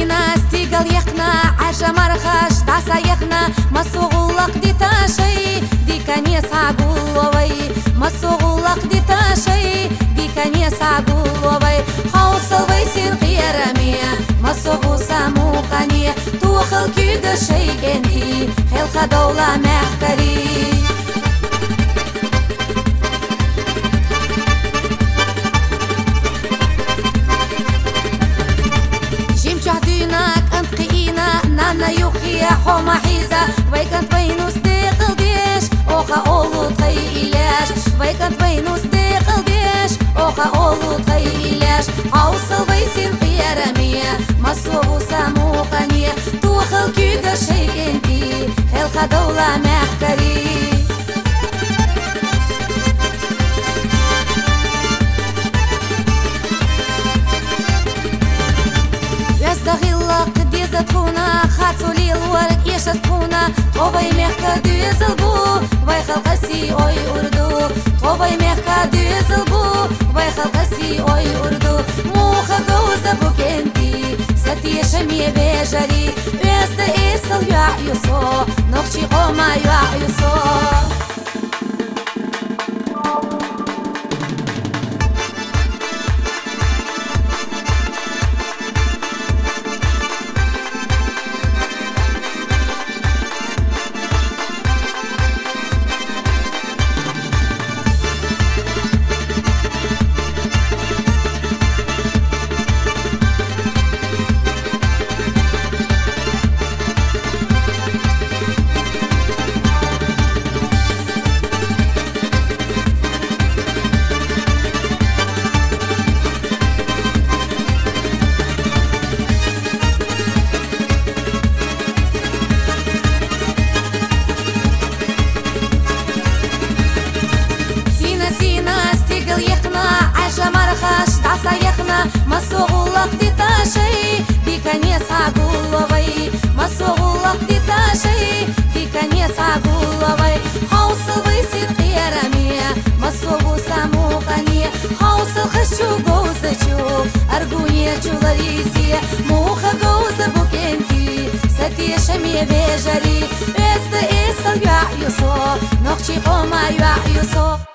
سينا استيقل يقنا عجا مرخش داسا يقنا مسوغلق دي تاشي دي كان يسعقول ووي مسوغلق دي تاشي دي كان يسعقول ووي حوصل ويسين قيرمية مسوغو سامو قانية توخل كيد شي كنتي خلق دولة محكري نانا يوخي حوما حيزة ويكنت بينو ستيقل ديش اوخا اولو تخي إلاش ويكنت بينو ستيقل ديش اوخا اولو تخي إلاش عوصل بيسين قيرمية مصوغو سامو قانية توخل كيدا شيك انتي خلقا دولة محكري يستغل قديزة تخونا خاتولي الورق يشا تخونا طوبي ميخكا دوزل بو وي خلقسي اوي اردو طوبي ميخكا دوزل بو وي خلقسي اوي اردو موخا قوزة بوكنتي ستي شمية بيجري ويستا ايسل يعيسو نخشي قوما يعيسو مرخش داسا يخنا مسوغلق دي تاشي دي كان يسعقول ووي مسوغلق دي تاشي دي كان يسعقول ووي حوصل بيسين قيرمية مسوغو سامو قانية حوصل خشو قوزة أرقونية جولاريسية موخا قوزة بوكنتي ستي شمية بيجري بيست إيسل يعيسو نخشي قوما يعيسو